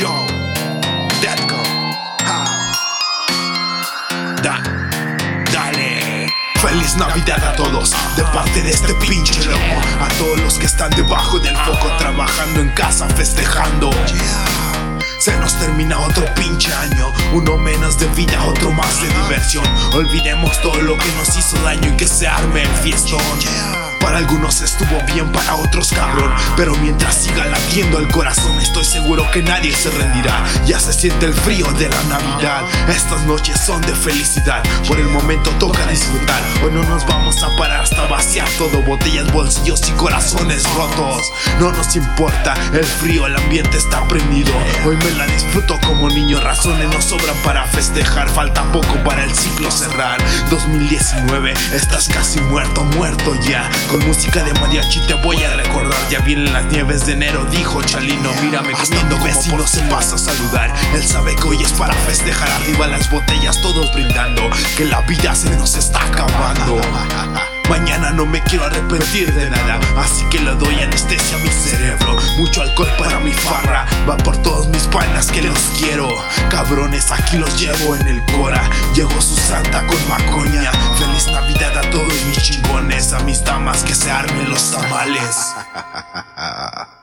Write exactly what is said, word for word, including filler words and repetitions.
Joe, Deadco, ha. Da, dale. Feliz Navidad a todos, de parte de este pinche loco. A todos los que están debajo del foco, trabajando en casa, festejando. Se nos termina otro pinche año, uno menos de vida, otro más de diversión. Olvidemos todo lo que nos hizo daño y que se arme el fiestón. Para algunos estuvo bien, para otros cabrón, pero mientras siga latiendo el corazón, estoy seguro que nadie se rendirá. Ya se siente el frío de la Navidad, estas noches son de felicidad. Por el momento toca disfrutar, hoy no nos vamos a parar hasta vaciar todo. Botellas, bolsillos y corazones rotos, no nos importa el frío, el ambiente está prendido. Hoy me la disfruto como niño, razones no sobran para festejar. Falta poco para el ciclo cerrar. Dos mil diecinueve, estás casi muerto, muerto ya. Con música de mariachi te voy a recordar. Ya vienen las nieves de enero, dijo Chalino. Mírame comiendo como vecino se pasa a saludar. Él sabe que hoy es para festejar. Arriba las botellas, todos brindando, que la vida se nos está acabando. Mañana no me quiero arrepentir de nada, así que le doy anestesia a mi cerebro. Mucho alcohol para mi farra, va por todos mis panas que los quiero. Cabrones, aquí los llevo en el cora. Llegó su santa con macoña. Feliz Navidad a todos mis chingones, a mis damas que se armen los tamales.